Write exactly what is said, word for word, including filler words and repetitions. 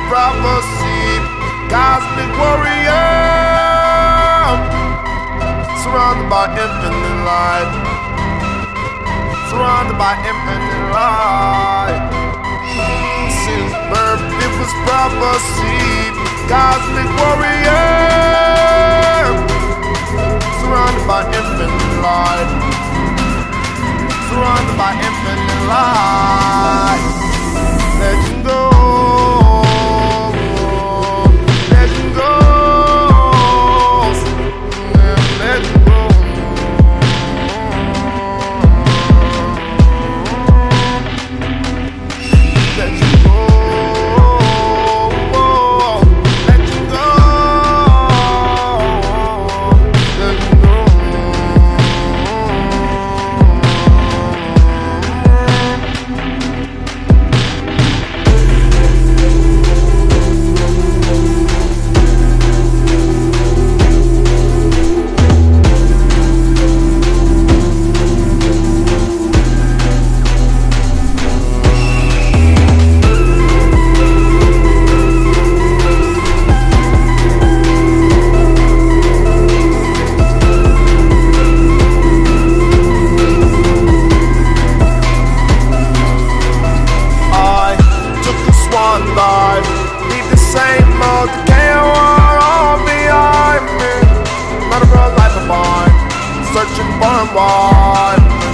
prophecy, cosmic warrior, surrounded by infinite light, surrounded by infinite light. Since birth it was prophecy, cosmic warrior, surrounded by infinite light, surrounded by infinite light. Legend goes, legend goes, yeah, legend goes. Legend goes, legend goes, legend goes. Leave the same old decay all behind me. Not a real life of mine, searching for a why.